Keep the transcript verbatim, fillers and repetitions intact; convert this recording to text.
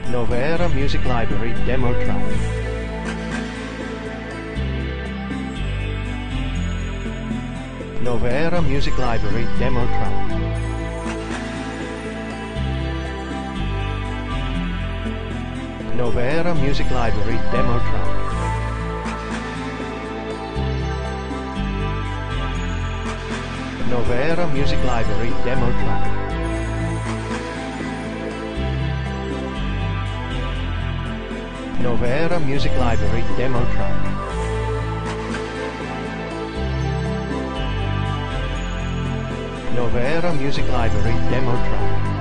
Novera Music Library demo track. Novera Music Library demo track. Novera Music Library demo track. Novera Music Library demo track. Novera Music Library demo track. Novera Music Library demo track.